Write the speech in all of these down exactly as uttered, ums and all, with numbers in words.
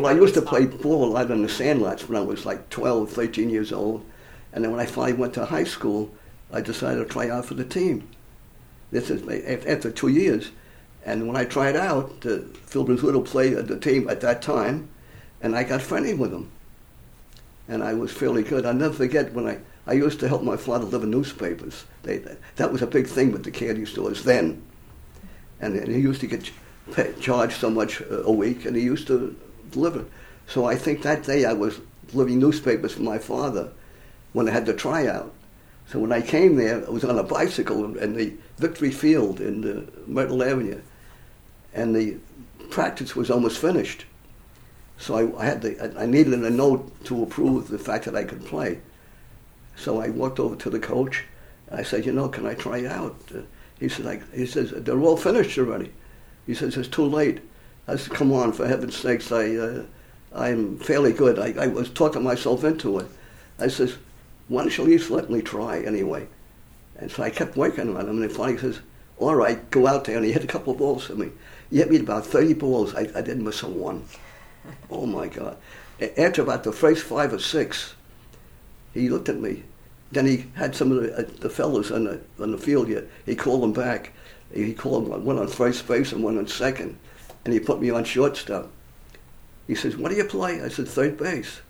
Well, I used to play ball a lot in the sandlots when I was like twelve, thirteen years old. And then when I finally went to high school, I decided to try out for the team. This is after two years. And when I tried out, uh, Phil Rizzuto played at the team at that time, and I got friendly with him. And I was fairly good. I'll never forget when I, I used to help my father deliver newspapers. They, that was a big thing with the candy stores then. And, and he used to get pay, charged so much a week, and he used to deliver. So I think that day I was delivering newspapers for my father when I had the tryout. So when I came there, I was on a bicycle in the Victory Field in the Myrtle Avenue, and the practice was almost finished. So I, I had the, I needed a note to approve the fact that I could play. So I walked over to the coach. And I said, you know, can I try out? Uh, he said, I, he says, they're all finished already. He says, it's too late. I said, come on, for heaven's sakes, I, uh, I'm fairly good. I, I was talking myself into it. I says, why don't you at least let me try anyway? And so I kept working on him, and finally he says, all right, go out there. And he hit a couple of balls for me. He hit me about thirty balls. I, I didn't miss a one. Oh, my God. After about the first five or six, he looked at me. Then he had some of the, uh, the fellas on the, on the field here. He called them back. He called them, one on first base and one on second. And he put me on shortstop. He says, what do you play? I said, third base.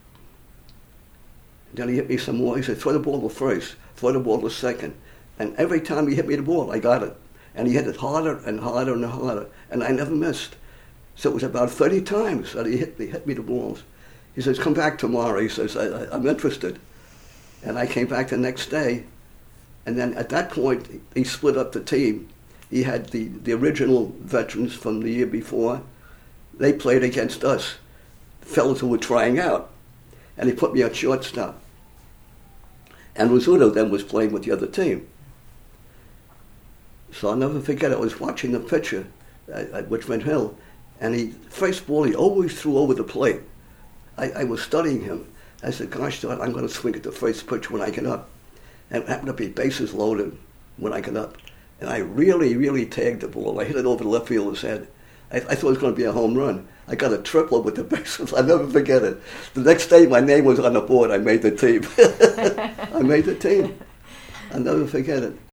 Then he hit me some more. He said, throw the ball to first, throw the ball to second. And every time he hit me the ball, I got it. And he hit it harder and harder and harder. And I never missed. So it was about thirty times that he hit me, hit me the balls. He says, come back tomorrow. He says, I, I, I'm interested. And I came back the next day. And then at that point, he split up the team. He had the, the original veterans from the year before. They played against us, fellas who were trying out. And he put me on shortstop. And Rizzuto then was playing with the other team. So I'll never forget, I was watching the pitcher at, at Richmond Hill, and he, first ball, he always threw over the plate. I, I was studying him. I said, gosh, I'm going to swing at the first pitch when I get up. And it happened to be bases loaded when I got up. And I really, really tagged the ball. I hit it over the left fielder's head. I, I thought it was going to be a home run. I got a triple with the bases. I'll never forget it. The next day, my name was on the board. I made the team. I made the team. I'll never forget it.